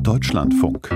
Deutschlandfunk.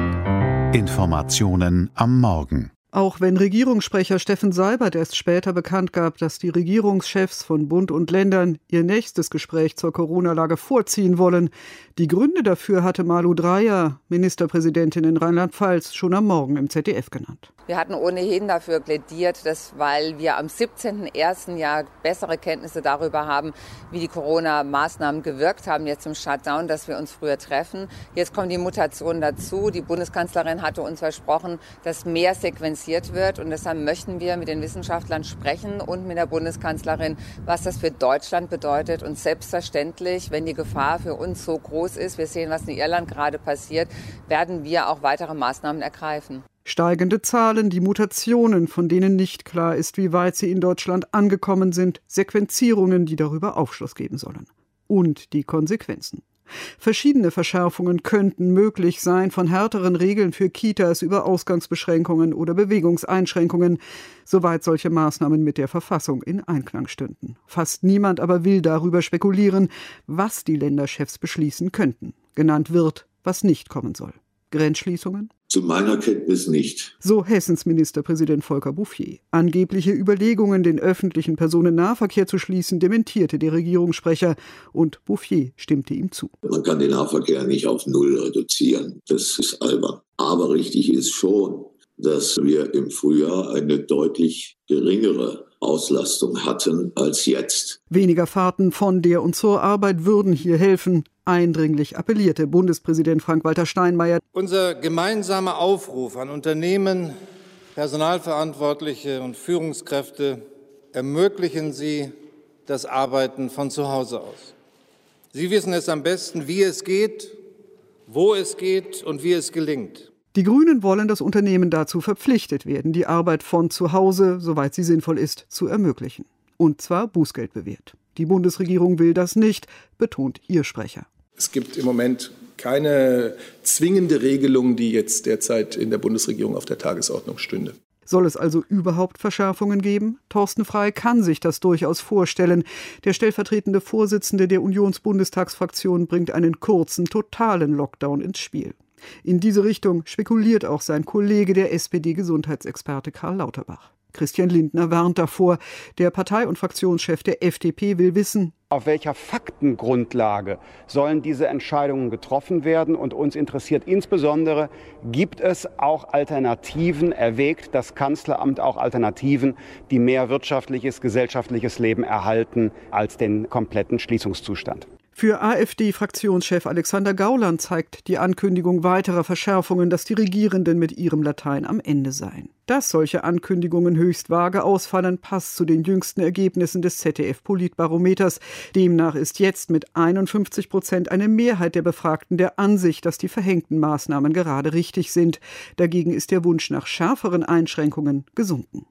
Informationen am Morgen. Auch wenn Regierungssprecher Steffen Seibert erst später bekannt gab, dass die Regierungschefs von Bund und Ländern ihr nächstes Gespräch zur Corona-Lage vorziehen wollen. Die Gründe dafür hatte Malu Dreyer, Ministerpräsidentin in Rheinland-Pfalz, schon am Morgen im ZDF genannt. Wir hatten ohnehin dafür plädiert, dass, weil wir am 17.01. ja bessere Kenntnisse darüber haben, wie die Corona-Maßnahmen gewirkt haben jetzt im Shutdown, dass wir uns früher treffen. Jetzt kommen die Mutationen dazu. Die Bundeskanzlerin hatte uns versprochen, dass mehr sequenziert wird. Und deshalb möchten wir mit den Wissenschaftlern sprechen und mit der Bundeskanzlerin, was das für Deutschland bedeutet. Und selbstverständlich, wenn die Gefahr für uns so groß ist, wir sehen, was in Irland gerade passiert, werden wir auch weitere Maßnahmen ergreifen. Steigende Zahlen, die Mutationen, von denen nicht klar ist, wie weit sie in Deutschland angekommen sind, Sequenzierungen, die darüber Aufschluss geben sollen. Und die Konsequenzen. Verschiedene Verschärfungen könnten möglich sein, von härteren Regeln für Kitas über Ausgangsbeschränkungen oder Bewegungseinschränkungen, soweit solche Maßnahmen mit der Verfassung in Einklang stünden. Fast niemand aber will darüber spekulieren, was die Länderchefs beschließen könnten. Genannt wird, was nicht kommen soll. Grenzschließungen? Zu meiner Kenntnis nicht. So Hessens Ministerpräsident Volker Bouffier. Angebliche Überlegungen, den öffentlichen Personennahverkehr zu schließen, dementierte der Regierungssprecher und Bouffier stimmte ihm zu. Man kann den Nahverkehr nicht auf Null reduzieren. Das ist albern. Aber richtig ist schon, dass wir im Frühjahr eine deutlich geringere Auslastung hatten als jetzt. Weniger Fahrten von der und zur Arbeit würden hier helfen. Eindringlich appellierte Bundespräsident Frank-Walter Steinmeier. Unser gemeinsamer Aufruf an Unternehmen, Personalverantwortliche und Führungskräfte: Ermöglichen Sie das Arbeiten von zu Hause aus. Sie wissen es am besten, wie es geht, wo es geht und wie es gelingt. Die Grünen wollen, dass Unternehmen dazu verpflichtet werden, die Arbeit von zu Hause, soweit sie sinnvoll ist, zu ermöglichen. Und zwar bußgeldbewehrt. Die Bundesregierung will das nicht, betont ihr Sprecher. Es gibt im Moment keine zwingende Regelung, die jetzt derzeit in der Bundesregierung auf der Tagesordnung stünde. Soll es also überhaupt Verschärfungen geben? Thorsten Frey kann sich das durchaus vorstellen. Der stellvertretende Vorsitzende der Unionsbundestagsfraktion bringt einen kurzen, totalen Lockdown ins Spiel. In diese Richtung spekuliert auch sein Kollege, der SPD-Gesundheitsexperte Karl Lauterbach. Christian Lindner warnt davor. Der Partei- und Fraktionschef der FDP will wissen: Auf welcher Faktengrundlage sollen diese Entscheidungen getroffen werden? Und uns interessiert insbesondere, gibt es auch Alternativen, erwägt das Kanzleramt auch Alternativen, die mehr wirtschaftliches, gesellschaftliches Leben erhalten als den kompletten Schließungszustand? Für AfD-Fraktionschef Alexander Gauland zeigt die Ankündigung weiterer Verschärfungen, dass die Regierenden mit ihrem Latein am Ende seien. Dass solche Ankündigungen höchst vage ausfallen, passt zu den jüngsten Ergebnissen des ZDF-Politbarometers. Demnach ist jetzt mit 51% eine Mehrheit der Befragten der Ansicht, dass die verhängten Maßnahmen gerade richtig sind. Dagegen ist der Wunsch nach schärferen Einschränkungen gesunken.